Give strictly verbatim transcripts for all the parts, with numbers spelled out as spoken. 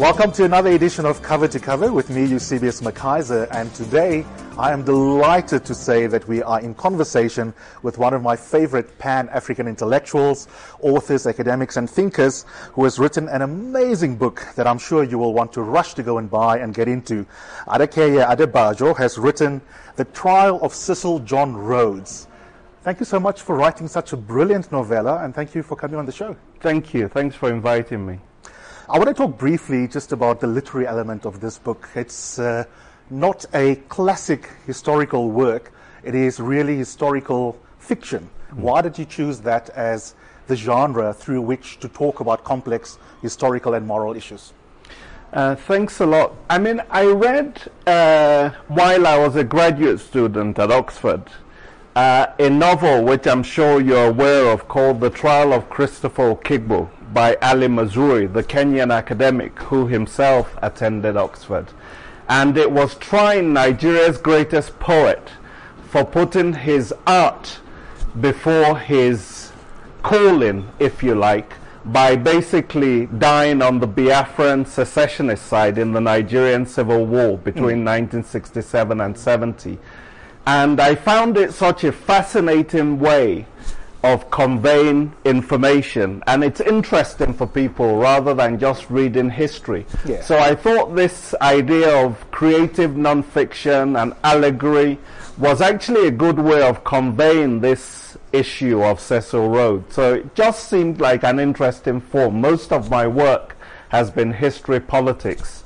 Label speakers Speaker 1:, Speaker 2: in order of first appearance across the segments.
Speaker 1: Welcome to another edition of Cover to Cover with me, Eusebius McKaiser, and today I am delighted to say that we are in conversation with one of my favorite Pan-African intellectuals, authors, academics and thinkers who has written an amazing book that I'm sure you will want to rush to go and buy and get into. Adekeye Adebajo has written The Trial of Cecil John Rhodes. Thank you so much for writing such a brilliant novella, and thank you for coming on the show.
Speaker 2: Thank you. Thanks for inviting me.
Speaker 1: I want to talk briefly just about the literary element of this book. It's uh, not a classic historical work. It is really historical fiction. Mm. Why did you choose that as the genre through which to talk about complex historical and moral issues?
Speaker 2: Uh, thanks a lot. I mean, I read uh, while I was a graduate student at Oxford uh, a novel which I'm sure you're aware of called The Trial of Christopher Okigbo by Ali Mazrui, the Kenyan academic who himself attended Oxford. And it was trying Nigeria's greatest poet for putting his art before his calling, if you like, by basically dying on the Biafran secessionist side in the Nigerian Civil War between mm. nineteen sixty-seven and seventy. And I found it such a fascinating way of conveying information, and it's interesting for people rather than just reading history. Yeah. So I thought this idea of creative non-fiction and allegory was actually a good way of conveying this issue of Cecil Rhodes. So it just seemed like an interesting form. Most of my work has been history politics.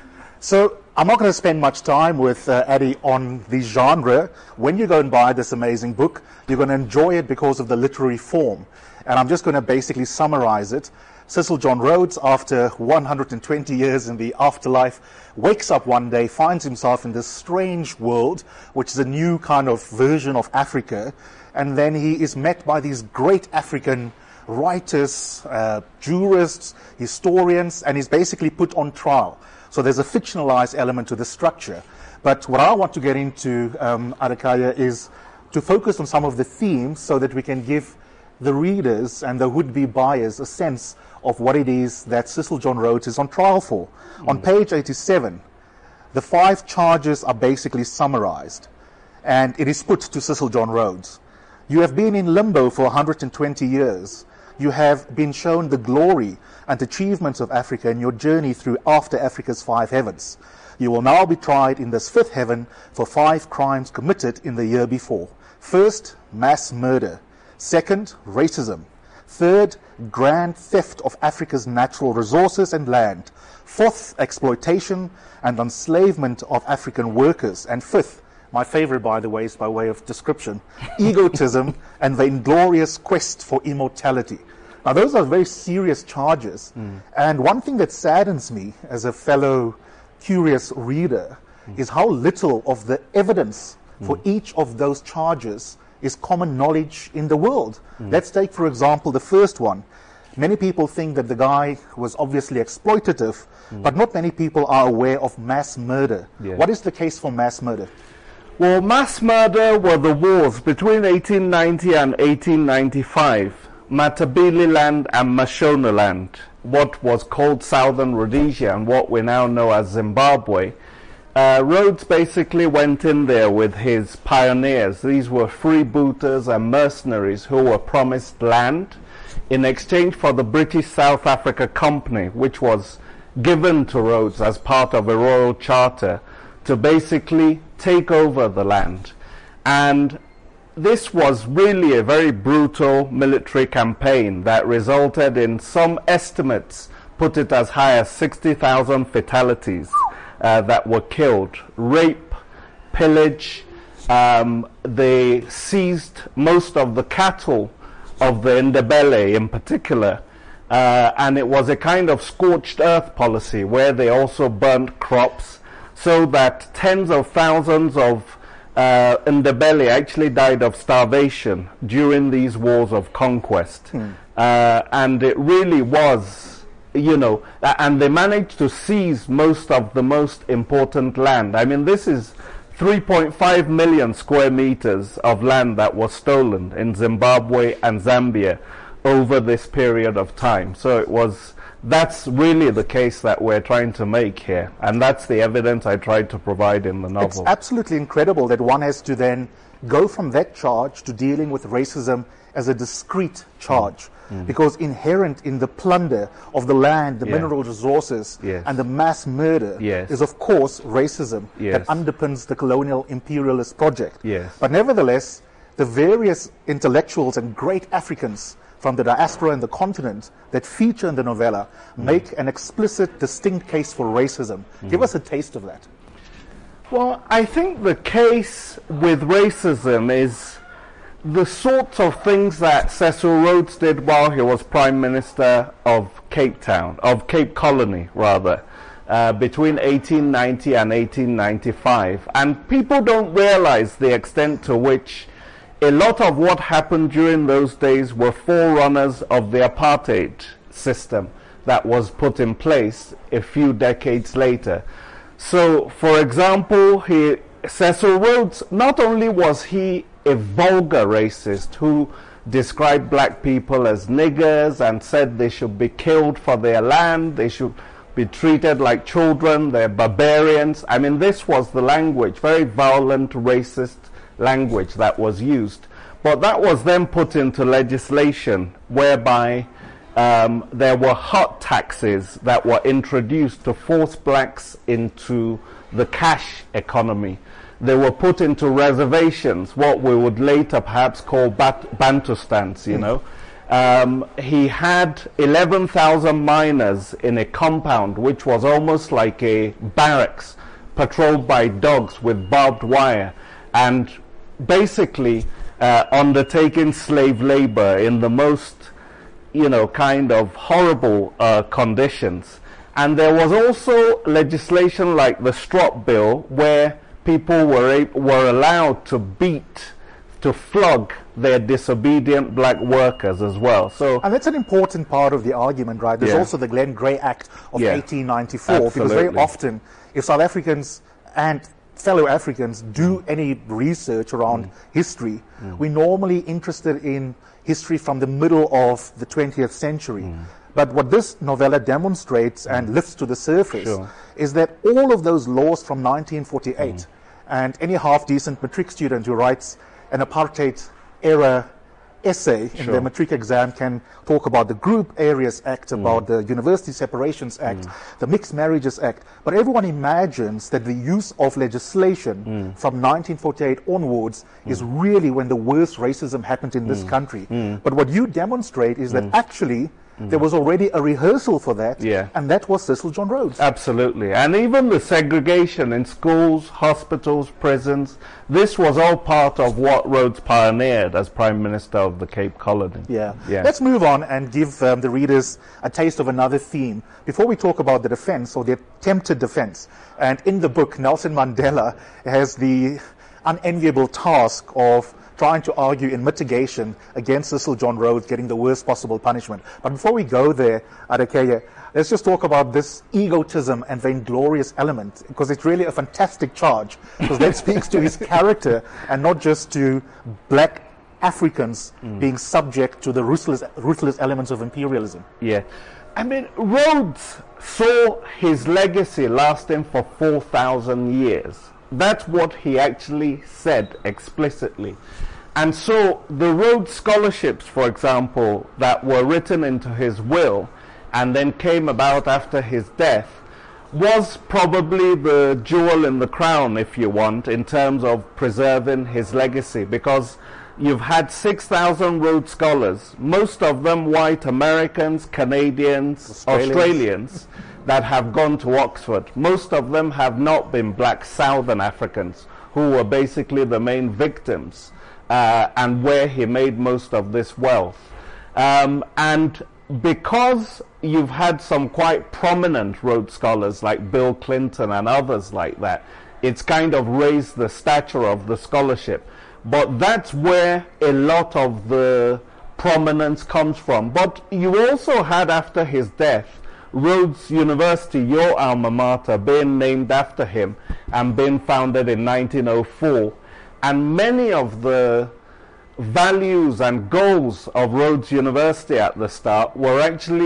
Speaker 1: So I'm not going to spend much time with uh, Addy on the genre. When you go and buy this amazing book, you're going to enjoy it because of the literary form. And I'm just going to basically summarize it. Cecil John Rhodes, after one hundred twenty years in the afterlife, wakes up one day, finds himself in this strange world, which is a new kind of version of Africa. And then he is met by these great African writers, uh, jurists, historians, and he's basically put on trial. So there's a fictionalized element to the structure. But what I want to get into, um, Adekeye, is to focus on some of the themes so that we can give the readers and the would-be buyers a sense of what it is that Cecil John Rhodes is on trial for. Mm. On page eighty-seven, the five charges are basically summarized, and it is put to Cecil John Rhodes. You have been in limbo for one hundred twenty years. You have been shown the glory and achievements of Africa in your journey through after Africa's five heavens. You will now be tried in this fifth heaven for five crimes committed in the year before. First, mass murder. Second, racism. Third, grand theft of Africa's natural resources and land. Fourth, exploitation and enslavement of African workers. And fifth, my favorite, by the way, is by way of description, egotism and the inglorious quest for immortality. Now, those are very serious charges. Mm. And one thing that saddens me as a fellow curious reader mm. is how little of the evidence mm. for each of those charges is common knowledge in the world. Mm. Let's take, for example, the first one. Many people think that the guy was obviously exploitative, mm. but not many people are aware of mass murder. Yeah. What is the case for mass murder?
Speaker 2: Well, mass murder were the wars between eighteen ninety and eighteen ninety-five. Matabeleland and Mashonaland, what was called Southern Rhodesia and what we now know as Zimbabwe. Uh, Rhodes basically went in there with his pioneers. These were freebooters and mercenaries who were promised land in exchange for the British South Africa Company, which was given to Rhodes as part of a royal charter to basically take over the land. And this was really a very brutal military campaign that resulted in, some estimates put it as high as sixty thousand fatalities uh, that were killed. Rape, pillage, um, they seized most of the cattle of the Ndebele in particular, uh, and it was a kind of scorched earth policy where they also burnt crops, so that tens of thousands of uh, Ndebele actually died of starvation during these wars of conquest. Hmm. Uh, and it really was, you know, uh, and they managed to seize most of the most important land. I mean, this is three point five million square meters of land that was stolen in Zimbabwe and Zambia over this period of time. So it was that's really the case that we're trying to make here. And that's the evidence I tried to provide in the novel.
Speaker 1: It's absolutely incredible that one has to then go from that charge to dealing with racism as a discrete charge. Mm. Because inherent in the plunder of the land, the yeah. mineral resources,
Speaker 2: yes.
Speaker 1: and the mass murder
Speaker 2: yes.
Speaker 1: is, of course, racism
Speaker 2: yes.
Speaker 1: that underpins the colonial imperialist project.
Speaker 2: Yes.
Speaker 1: But nevertheless, the various intellectuals and great Africans from the diaspora and the continent that feature in the novella mm. make an explicit, distinct case for racism. Mm. Give us a taste of that.
Speaker 2: Well, I think the case with racism is the sorts of things that Cecil Rhodes did while he was Prime Minister of Cape Town, of Cape Colony, rather, uh, between eighteen ninety and eighteen ninety-five. And people don't realize the extent to which a lot of what happened during those days were forerunners of the apartheid system that was put in place a few decades later. So, for example, he, Cecil Rhodes, not only was he a vulgar racist who described black people as niggers and said they should be killed for their land, they should be treated like children, they're barbarians. I mean, this was the language, very violent, racist language that was used. But that was then put into legislation whereby um, there were hot taxes that were introduced to force blacks into the cash economy. They were put into reservations, what we would later perhaps call bat Bantustans, you mm. know. Um, he had eleven thousand miners in a compound which was almost like a barracks, patrolled by dogs with barbed wire, and basically uh, undertaking slave labor in the most, you know, kind of horrible uh, conditions. And there was also legislation like the Strop Bill, where people were were allowed to beat, to flog their disobedient black workers as well. So,
Speaker 1: and that's an important part of the argument, right? There's
Speaker 2: yeah.
Speaker 1: also the Glenn Grey Act of
Speaker 2: yeah.
Speaker 1: eighteen ninety-four,
Speaker 2: Absolutely.
Speaker 1: because very often, if South Africans and fellow Africans do any research around mm. history, mm. we're normally interested in history from the middle of the twentieth century. Mm. But what this novella demonstrates mm. and lifts to the surface
Speaker 2: sure.
Speaker 1: is that all of those laws from nineteen forty-eight, mm. and any half-decent matric student who writes an apartheid-era essay
Speaker 2: sure.
Speaker 1: in their matric exam can talk about the Group Areas Act, mm. about the University Separations Act, mm. the Mixed Marriages Act, but everyone imagines that the use of legislation mm. from nineteen forty-eight onwards mm. is really when the worst racism happened in mm. this country. Mm. But what you demonstrate is that mm. actually Mm. there was already a rehearsal for that,
Speaker 2: yeah.
Speaker 1: and that was Cecil John Rhodes.
Speaker 2: Absolutely. And even the segregation in schools, hospitals, prisons, this was all part of what Rhodes pioneered as Prime Minister of the Cape Colony.
Speaker 1: Yeah.
Speaker 2: yeah.
Speaker 1: Let's move on and give um, the readers a taste of another theme. Before we talk about the defense, or the attempted defense, and in the book, Nelson Mandela has the unenviable task of trying to argue in mitigation against Cecil John Rhodes getting the worst possible punishment. But before we go there, Adekeye, let's just talk about this egotism and vainglorious element, because it's really a fantastic charge, because that speaks to his character and not just to black Africans mm. being subject to the ruthless, ruthless elements of imperialism.
Speaker 2: Yeah. I mean, Rhodes saw his legacy lasting for four thousand years. That's what he actually said explicitly. And so the Rhodes scholarships, for example, that were written into his will and then came about after his death, was probably the jewel in the crown, if you want, in terms of preserving his legacy, because you've had six thousand Rhodes Scholars, most of them white Americans, Canadians, Australians, Australians that have gone to Oxford. Most of them have not been black Southern Africans, who were basically the main victims, uh, and where he made most of this wealth. Um, and because you've had some quite prominent Rhodes Scholars like Bill Clinton and others like that, it's kind of raised the stature of the scholarship. But that's where a lot of the prominence comes from. But you also had, after his death, Rhodes University, your alma mater, being named after him and being founded in nineteen oh four. And many of the values and goals of Rhodes University at the start were actually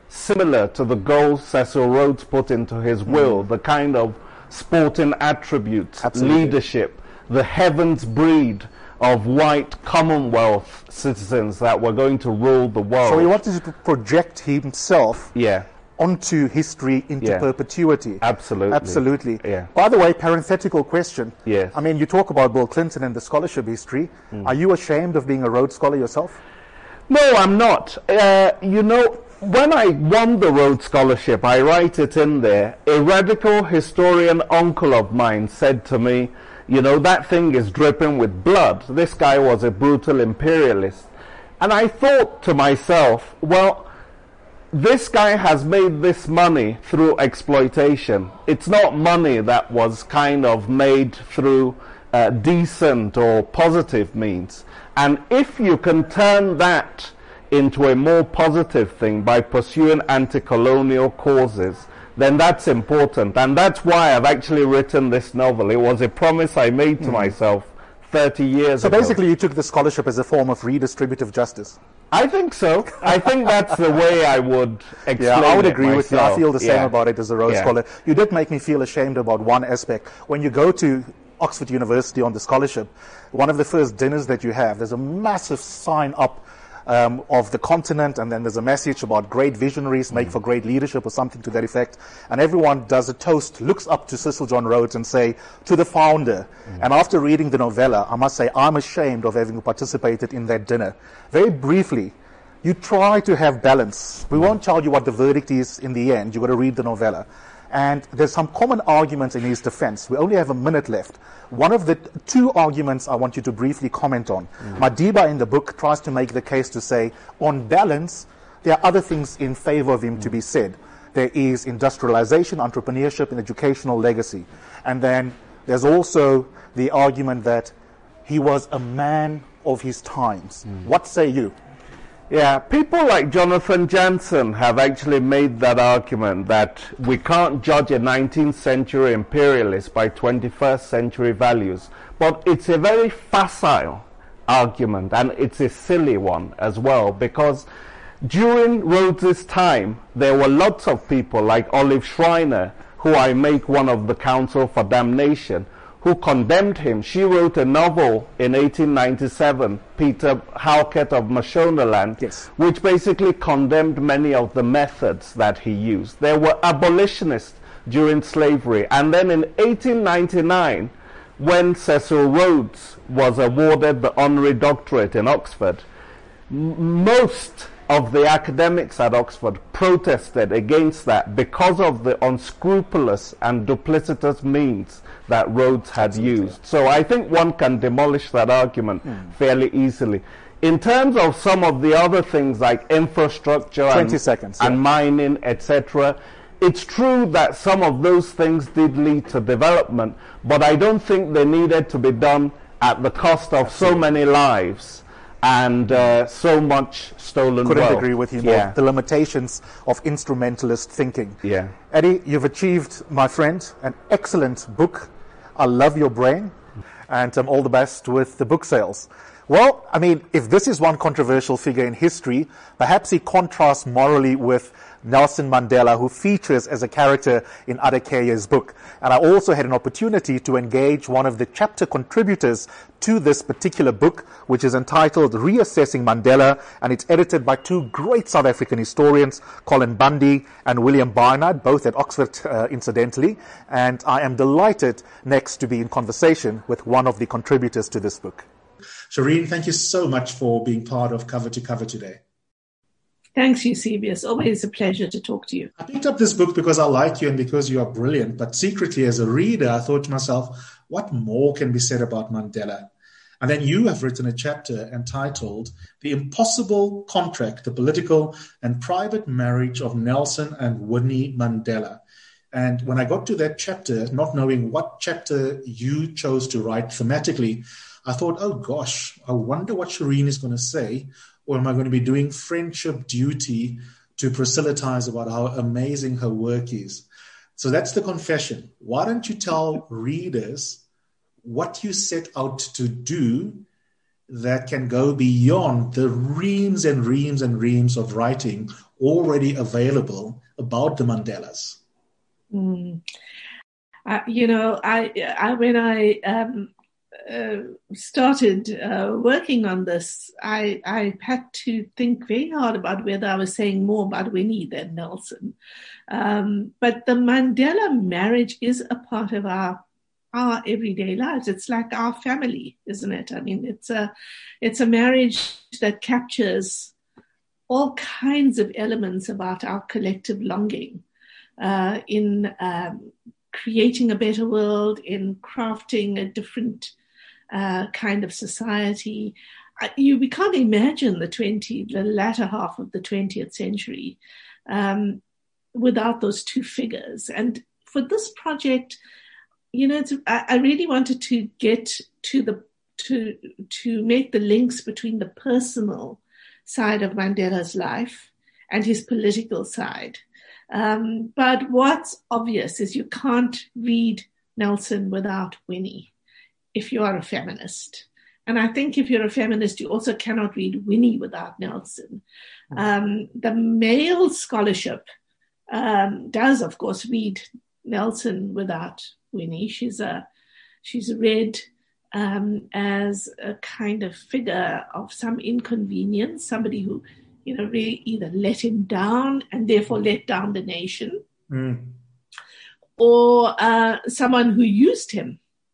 Speaker 2: similar to the goals Cecil Rhodes put into his will, mm. the kind of sporting attributes, Absolutely. leadership, the heavens breed of white Commonwealth citizens that were going to rule the world.
Speaker 1: So he wanted to project himself
Speaker 2: yeah.
Speaker 1: onto history into
Speaker 2: yeah.
Speaker 1: perpetuity.
Speaker 2: Absolutely.
Speaker 1: Absolutely.
Speaker 2: Yeah.
Speaker 1: By the way, parenthetical question.
Speaker 2: Yes.
Speaker 1: I mean, you talk about Bill Clinton and the scholarship history. Mm. Are you ashamed of being a Rhodes Scholar yourself?
Speaker 2: No, I'm not. Uh, you know, when I won the Rhodes Scholarship, I write it in there, a radical historian uncle of mine said to me, you know, that thing is dripping with blood. This guy was a brutal imperialist. And I thought to myself, well, this guy has made this money through exploitation. It's not money that was kind of made through uh, decent or positive means. And if you can turn that into a more positive thing by pursuing anti-colonial causes, then that's important. And that's why I've actually written this novel. It was a promise I made to mm. myself thirty years
Speaker 1: so
Speaker 2: ago.
Speaker 1: So basically you took the scholarship as a form of redistributive justice?
Speaker 2: I think so. I think that's the way I would explain it.
Speaker 1: Yeah, I would agree
Speaker 2: myself.
Speaker 1: with you. I feel the same
Speaker 2: yeah.
Speaker 1: about it as a Rhodes
Speaker 2: yeah.
Speaker 1: Scholar. You did make me feel ashamed about one aspect. When you go to Oxford University on the scholarship, one of the first dinners that you have, there's a massive sign up Um, of the continent, and then there's a message about great visionaries make mm. for great leadership or something to that effect, and everyone does a toast, looks up to Cecil John Rhodes and say, to the founder. Mm. And after reading the novella, I must say I'm ashamed of having participated in that dinner. Very briefly, you try to have balance. We mm. won't tell you what the verdict is in the end. You've got to read the novella. And there's some common arguments in his defense. We only have a minute left. One of the two arguments I want you to briefly comment on. Mm. Madiba in the book tries to make the case to say, on balance, there are other things in favor of him mm. to be said. There is industrialization, entrepreneurship, and educational legacy. And then there's also the argument that he was a man of his times. Mm. What say you?
Speaker 2: Yeah, people like Jonathan Jansen have actually made that argument that we can't judge a nineteenth century imperialist by twenty-first century values. But it's a very facile argument, and it's a silly one as well, because during Rhodes's time, there were lots of people like Olive Schreiner, who I make one of the Council for Damnation, who condemned him. She wrote a novel in eighteen ninety-seven, Peter Halkett of Mashonaland,
Speaker 1: yes.
Speaker 2: which basically condemned many of the methods that he used. There were abolitionists during slavery. And then in eighteen ninety-nine, when Cecil Rhodes was awarded the honorary doctorate in Oxford, m- most of the academics at Oxford protested against that because of the unscrupulous and duplicitous means that Rhodes had Absolutely. used. So I think one can demolish that argument mm. fairly easily. In terms of some of the other things like infrastructure and,
Speaker 1: seconds,
Speaker 2: and
Speaker 1: yeah.
Speaker 2: mining, et cetera, it's true that some of those things did lead to development, but I don't think they needed to be done at the cost of Absolutely. so many lives and uh, so much stolen
Speaker 1: Couldn't
Speaker 2: wealth.
Speaker 1: agree with you more.
Speaker 2: Yeah.
Speaker 1: The limitations of instrumentalist thinking.
Speaker 2: Yeah.
Speaker 1: Eddie, you've achieved, my friend, an excellent book. I love your brain, and um, all the best with the book sales. Well, I mean, if this is one controversial figure in history, perhaps he contrasts morally with Nelson Mandela, who features as a character in Adekeye's book. And I also had an opportunity to engage one of the chapter contributors to this particular book, which is entitled Reassessing Mandela, and it's edited by two great South African historians, Colin Bundy and William Barnard, both at Oxford, uh, incidentally. And I am delighted next to be in conversation with one of the contributors to this book.
Speaker 3: Shireen, thank you so much for being part of Cover to Cover today.
Speaker 4: Thanks, Eusebius. Always a pleasure to talk to you.
Speaker 3: I picked up this book because I like you and because you are brilliant, but secretly as a reader, I thought to myself, what more can be said about Mandela? And then you have written a chapter entitled The Impossible Contract, the Political and Private Marriage of Nelson and Winnie Mandela. And when I got to that chapter, not knowing what chapter you chose to write thematically, I thought, oh gosh, I wonder what Shireen is going to say. Or am I going to be doing friendship duty to Priscilla Ties about how amazing her work is? So that's the confession. Why don't you tell readers what you set out to do that can go beyond the reams and reams and reams of writing already available about the Mandelas?
Speaker 4: Mm. Uh, you know, I, I when I um, uh, started uh, working on this, I, I had to think very hard about whether I was saying more about Winnie than Nelson. Um, but the Mandela marriage is a part of our our everyday lives. It's like our family, isn't it? I mean, it's a it's a marriage that captures all kinds of elements about our collective longing uh, in um, creating a better world, in crafting a different uh, kind of society. You we can't imagine the twenty, the latter half of the twentieth century um, without those two figures. And for this project, you know, it's, I, I really wanted to get to the to to make the links between the personal side of Mandela's life and his political side. Um, but what's obvious is you can't read Nelson without Winnie if you are a feminist. And I think if you're a feminist, you also cannot read Winnie without Nelson. Um, the male scholarship um, does, of course, read Nelson without Winnie. She's a she's read um, as a kind of figure of some inconvenience, somebody who, you know, really either let him down and therefore let down the nation,
Speaker 3: mm.
Speaker 4: or uh, someone who used him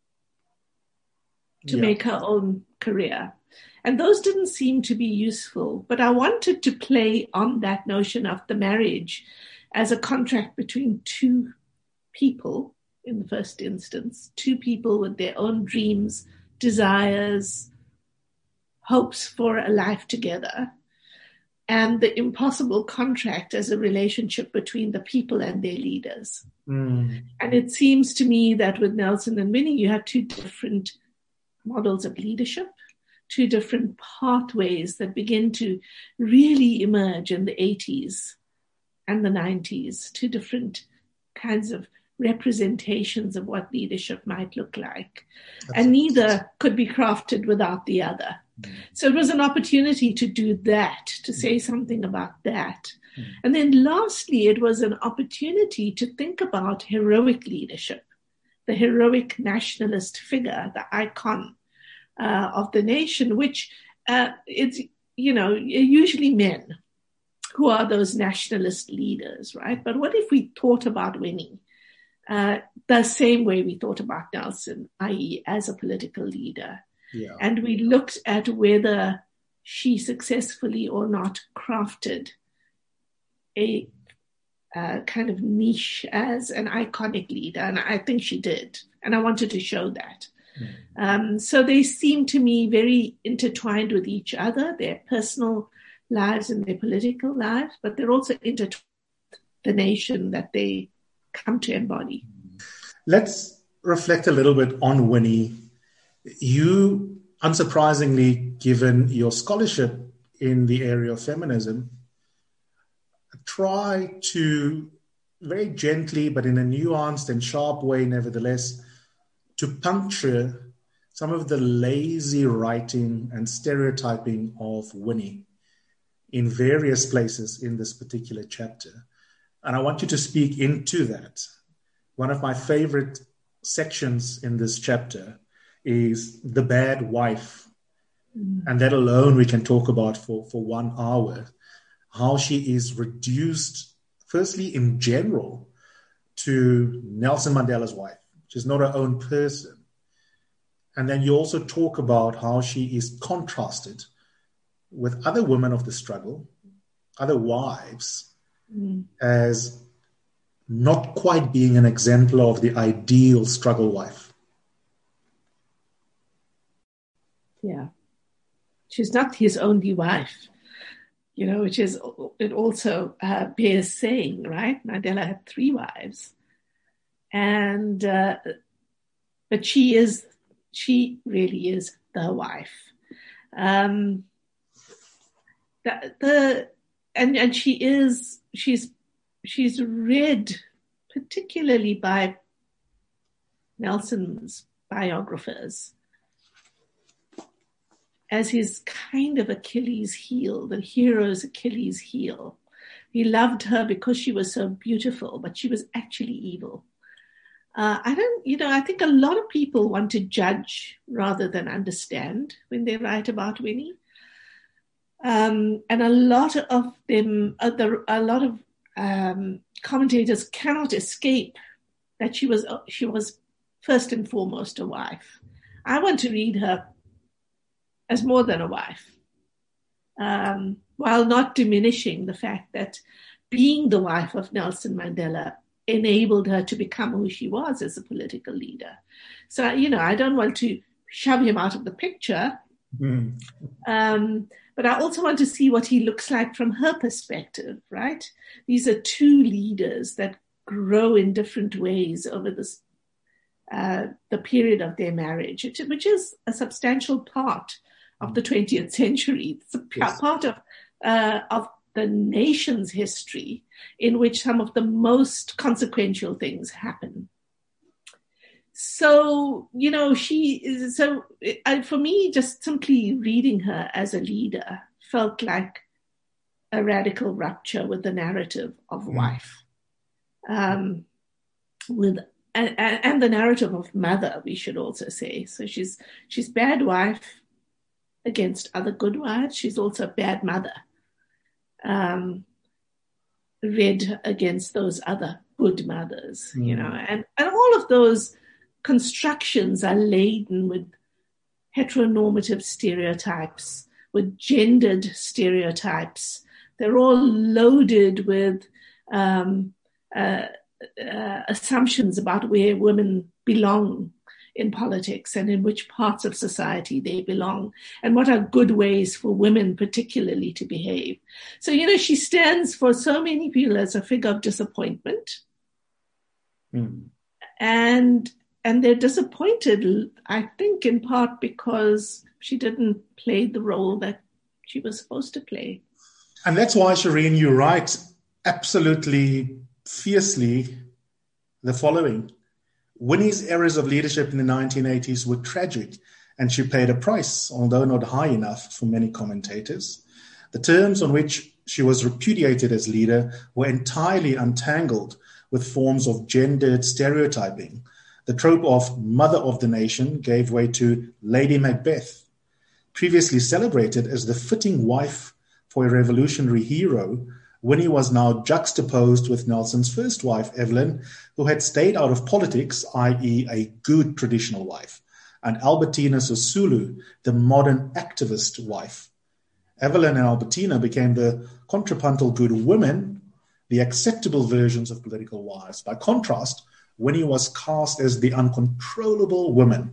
Speaker 4: to
Speaker 3: Yeah.
Speaker 4: make her own career. And those didn't seem to be useful. But I wanted to play on that notion of the marriage as a contract between two people in the first instance, two people with their own dreams, desires, hopes for a life together, and the impossible contract as a relationship between the people and their leaders.
Speaker 3: Mm.
Speaker 4: And it seems to me that with Nelson and Winnie, you have two different models of leadership, two different pathways that begin to really emerge in the eighties and the nineties, two different kinds of representations of what leadership might look like.
Speaker 3: That's
Speaker 4: and neither could be crafted without the other. Mm. So it was an opportunity to do that, to say something about that. Mm. And then lastly, it was an opportunity to think about heroic leadership, the heroic nationalist figure, the icon uh, of the nation, which uh, it's, you know, usually men who are those nationalist leaders, right? But what if we thought about Winnie uh, the same way we thought about Nelson, that is as a political leader?
Speaker 3: Yeah.
Speaker 4: And we looked at whether she successfully or not crafted a uh, kind of niche as an iconic leader. And I think she did. And I wanted to show that. Mm. Um, so they seem to me very intertwined with each other, their personal lives and their political lives, but they're also intertwined with the nation that they come to embody.
Speaker 3: Let's reflect a little bit on Winnie. You, unsurprisingly, given your scholarship in the area of feminism, try to very gently, but in a nuanced and sharp way, nevertheless, to puncture some of the lazy writing and stereotyping of Winnie in various places in this particular chapter. And I want you to speak into that. One of my favorite sections in this chapter is the bad wife. Mm. And that alone we can talk about for, for one hour. How she is reduced, firstly in general, to Nelson Mandela's wife. She's not her own person. And then you also talk about how she is contrasted with other women of the struggle, other wives, mm. as not quite being an exemplar of the ideal struggle wife.
Speaker 4: Yeah. She's not his only wife, you know, which is, it also uh, bears saying, right? Mandela had three wives. And, uh, but she is, she really is the wife. Um, the, the, and, and she is, she's, she's read particularly by Nelson's biographers as his kind of Achilles heel, the hero's Achilles heel. he loved her because she was so beautiful, but she was actually evil. Uh, I don't, you know, I think a lot of people want to judge rather than understand when they write about Winnie. Um, and a lot of them, uh, the, a lot of um, commentators cannot escape that she was she was first and foremost a wife. I want to read her as more than a wife, um, while not diminishing the fact that being the wife of Nelson Mandela enabled her to become who she was as a political leader. So, you know, I don't want to shove him out of the picture, mm. um, but I also want to see what he looks like from her perspective, right? These are two leaders that grow in different ways over this, uh, the period of their marriage, which, which is a substantial part of the twentieth century. It's a yes. part of uh, of the nation's history in which some of the most consequential things happen. So, you know, she is, so uh, for me, just simply reading her as a leader felt like a radical rupture with the narrative of mm. wife, um, with and, and the narrative of mother, we should also say. So she's she's bad wife against other good wives. She's also a bad mother. Um, read against those other good mothers, mm. you know, and, and all of those constructions are laden with heteronormative stereotypes, with gendered stereotypes. They're all loaded with um, uh, uh, assumptions about where women belong in politics and in which parts of society they belong and what are good ways for women particularly to behave. So, you know, she stands for so many people as a figure of disappointment. Mm. And and they're disappointed, I think, in part because she didn't play the role that she was supposed to play.
Speaker 3: And that's why, Shireen, you write absolutely fiercely the following. Winnie's eras of leadership in the nineteen eighties were tragic, and she paid a price, although not high enough for many commentators. The terms on which she was repudiated as leader were entirely untangled with forms of gendered stereotyping. The trope of mother of the nation gave way to Lady Macbeth, previously celebrated as the fitting wife for a revolutionary hero. Winnie was now juxtaposed with Nelson's first wife, Evelyn, who had stayed out of politics, that is a good traditional wife, and Albertina Sisulu, the modern activist wife. Evelyn and Albertina became the contrapuntal good women, the acceptable versions of political wives. By contrast, Winnie was cast as the uncontrollable woman.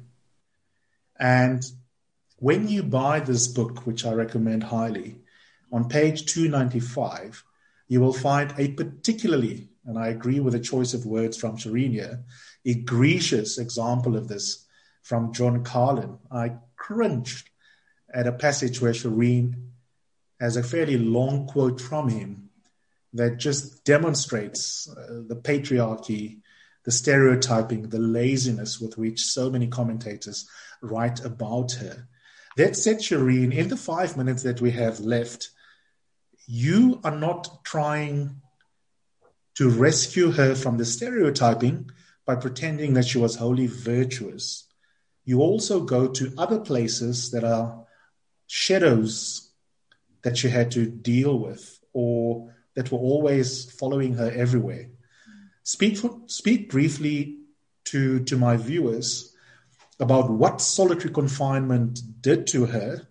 Speaker 3: And when you buy this book, which I recommend highly, on page two ninety-five, you will find a particularly, and I agree with the choice of words from Shireen here, egregious example of this from John Carlin. I cringed at a passage where Shireen has a fairly long quote from him that just demonstrates uh, the patriarchy, the stereotyping, the laziness with which so many commentators write about her. That said, Shireen, in the five minutes that we have left, you are not trying to rescue her from the stereotyping by pretending that she was wholly virtuous. You also go to other places that are shadows that she had to deal with or that were always following her everywhere. Speak for, speak briefly to, to my viewers about what solitary confinement did to her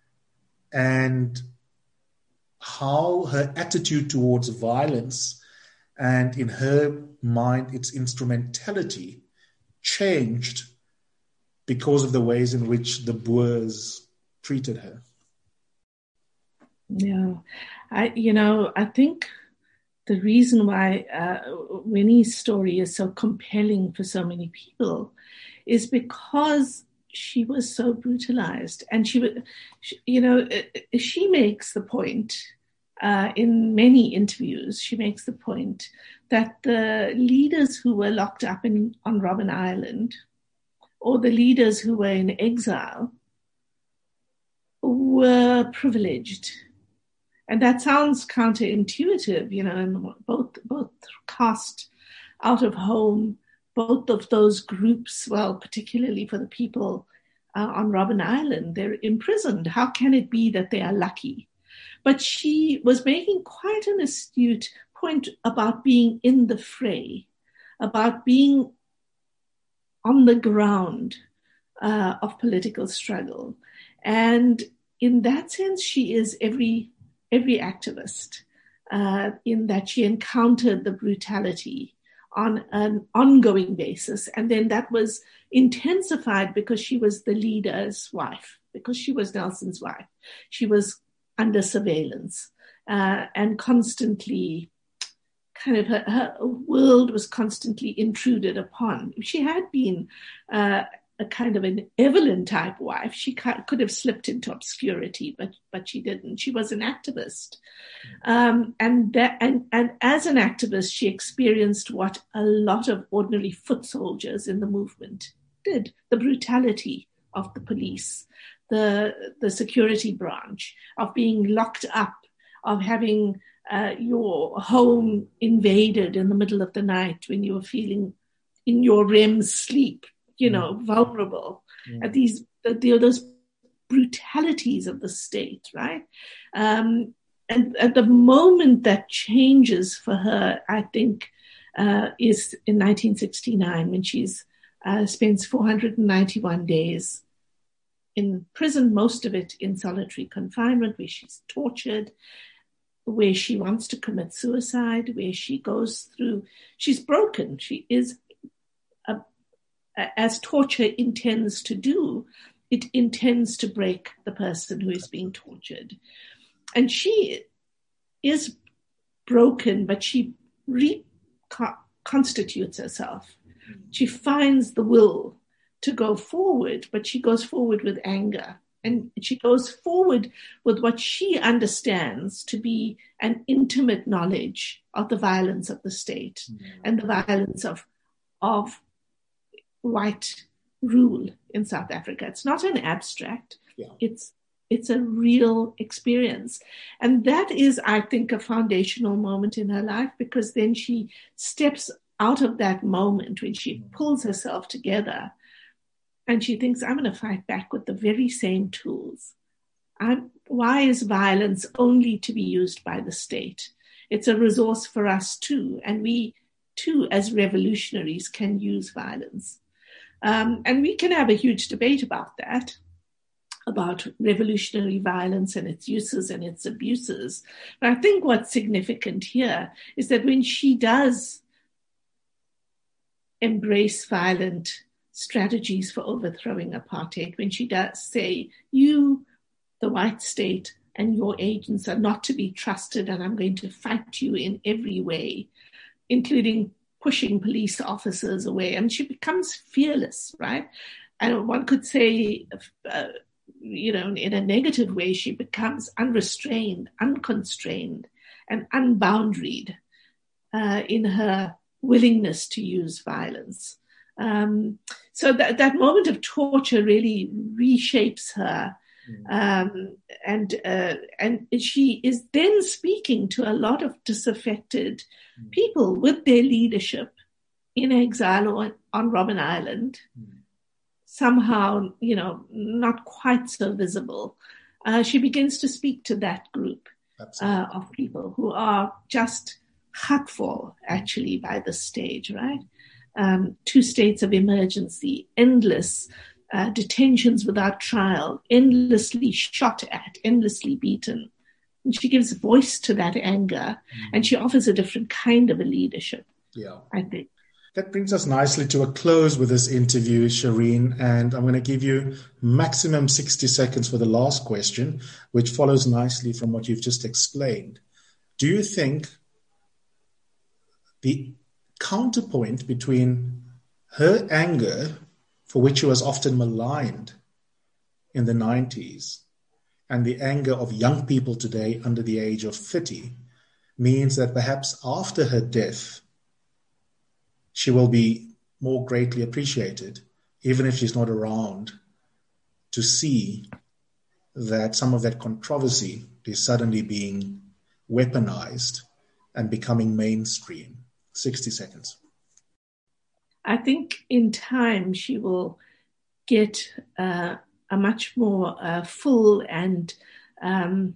Speaker 3: and how her attitude towards violence and, in her mind, its instrumentality changed because of the ways in which the Boers treated her.
Speaker 4: Yeah, I, you know, I think the reason why uh, Winnie's story is so compelling for so many people is because she was so brutalized. And she would, you know, she makes the point uh, in many interviews, she makes the point that the leaders who were locked up in on Robben Island or the leaders who were in exile were privileged. And that sounds counterintuitive, you know, and both, both cast out of home, both of those groups, well, particularly for the people uh, on Robben Island, they're imprisoned. How can it be that they are lucky? But she was making quite an astute point about being in the fray, about being on the ground uh, of political struggle. And in that sense, she is every every activist, uh, in that she encountered the brutality on an ongoing basis. And then that was intensified because she was the leader's wife, because she was Nelson's wife. She was under surveillance uh, and constantly kind of her, her world was constantly intruded upon. If she had been uh, a kind of an Evelyn type wife, she could have slipped into obscurity, but but she didn't. She was an activist, um, and that and and as an activist, she experienced what a lot of ordinary foot soldiers in the movement did: the brutality of the police, the the security branch, of being locked up, of having uh, your home invaded in the middle of the night when you were feeling in your R E M sleep, you know, mm. vulnerable mm. at these, the, those brutalities of the state, right? Um, and at the moment that changes for her, I think, uh, is in nineteen sixty-nine, when she's uh, spends four hundred ninety-one days in prison, most of it in solitary confinement, where she's tortured, where she wants to commit suicide, where she goes through, she's broken. She is, a, as torture intends to do, it intends to break the person who is being tortured. And she is broken, but she reconstitutes herself. She finds the will to go forward, but she goes forward with anger. And she goes forward with what she understands to be an intimate knowledge of the violence of the state mm-hmm. and the violence of, of white rule in South Africa. It's not an abstract. Yeah. It's it's a real experience. And that is, I think, a foundational moment in her life, because then she steps out of that moment when she pulls herself together and she thinks, I'm going to fight back with the very same tools. I'm, why is violence only to be used by the state? It's a resource for us too. And we too, as revolutionaries, can use violence. Um, and we can have a huge debate about that, about revolutionary violence and its uses and its abuses. But I think what's significant here is that when she does embrace violent strategies for overthrowing apartheid, when she does say, you, the white state, and your agents are not to be trusted, and I'm going to fight you in every way, including pushing police officers away. And she becomes fearless, right? And one could say, uh, you know, in a negative way, she becomes unrestrained, unconstrained, and unboundaried uh, in her willingness to use violence. Um, so that, that moment of torture really reshapes her. Um, and uh, and she is then speaking to a lot of disaffected people with their leadership in exile or on Robben Island, somehow, you know, not quite so visible. Uh, she begins to speak to that group uh, of people who are just hurtful, actually, by the stage, right? Um, two states of emergency, endless uh, detentions without trial, endlessly shot at, endlessly beaten. And she gives voice to that anger, mm-hmm. and she offers a different kind of a leadership, yeah. I think.
Speaker 3: That brings us nicely to a close with this interview, Shireen, and I'm going to give you maximum sixty seconds for the last question, which follows nicely from what you've just explained. Do you think the counterpoint between her anger, for which she was often maligned in the nineties, and the anger of young people today under the age of thirty, means that perhaps after her death, she will be more greatly appreciated, even if she's not around, to see that some of that controversy is suddenly being weaponized and becoming mainstream? sixty seconds.
Speaker 4: I think in time she will get uh, a much more uh, full and um,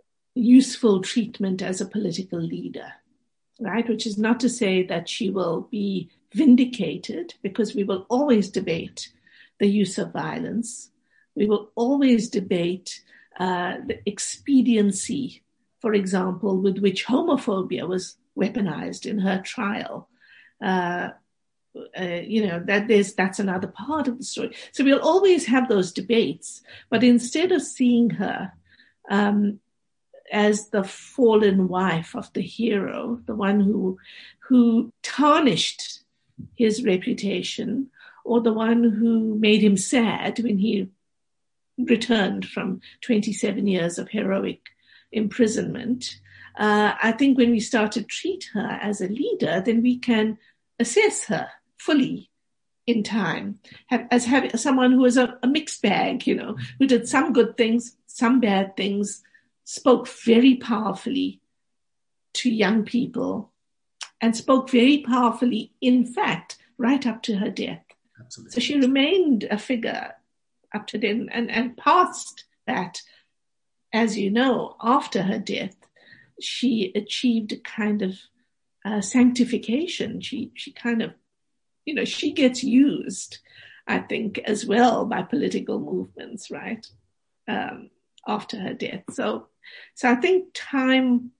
Speaker 4: useful treatment as a political leader, right? Which is not to say that she will be vindicated, because we will always debate the use of violence. We will always debate uh, the expediency, for example, with which homophobia was weaponized in her trial. Uh, uh, you know, that there's, that's another part of the story. So we'll always have those debates, but instead of seeing her um, as the fallen wife of the hero, the one who, who tarnished his reputation, or the one who made him sad when he returned from twenty-seven years of heroic imprisonment. Uh, I think when we start to treat her as a leader, then we can assess her fully in time have, as having someone who is a, a mixed bag, you know, who did some good things, some bad things, spoke very powerfully to young people, and spoke very powerfully, in fact, right up to her death.
Speaker 3: Absolutely.
Speaker 4: So she remained a figure up to then, and, and past that, as you know, after her death, she achieved a kind of uh, sanctification. She, she kind of, you know, she gets used, I think, as well by political movements, right, um, after her death. So, so I think time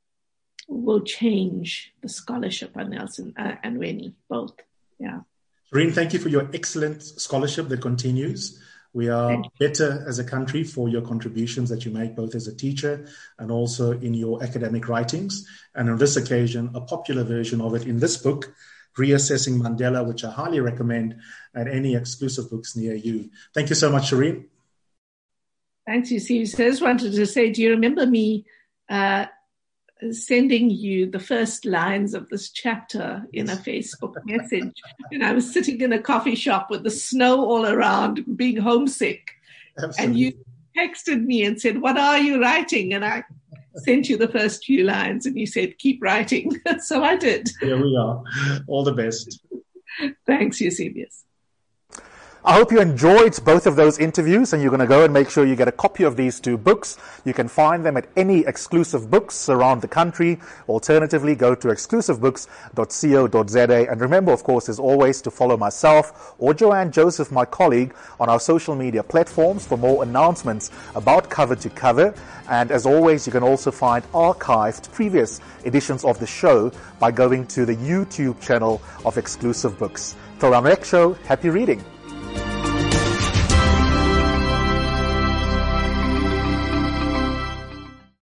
Speaker 4: will change the scholarship on Nelson uh, and Winnie, both. Yeah.
Speaker 3: Shireen, thank you for your excellent scholarship that continues. We are better as a country for your contributions that you make, both as a teacher and also in your academic writings. And on this occasion, a popular version of it in this book, Reassessing Mandela, which I highly recommend at any exclusive books near you. Thank you so much, Shireen.
Speaker 4: Thanks, Eusebius. I just wanted to say, do you remember me uh, sending you the first lines of this chapter in a Facebook message? And I was sitting in a coffee shop with the snow all around, being homesick. Absolutely. And you texted me and said, "What are you writing?" And I sent you the first few lines and you said, "Keep writing." So I did.
Speaker 3: Here we are. All the best.
Speaker 4: Thanks, Eusebius.
Speaker 1: I hope you enjoyed both of those interviews, and you're going to go and make sure you get a copy of these two books. You can find them at any exclusive books around the country. Alternatively, go to exclusive books dot co dot za. And remember, of course, as always, to follow myself or Joanne Joseph, my colleague, on our social media platforms for more announcements about Cover to Cover. And as always, you can also find archived previous editions of the show by going to the YouTube channel of Exclusive Books. Till our next show, happy reading.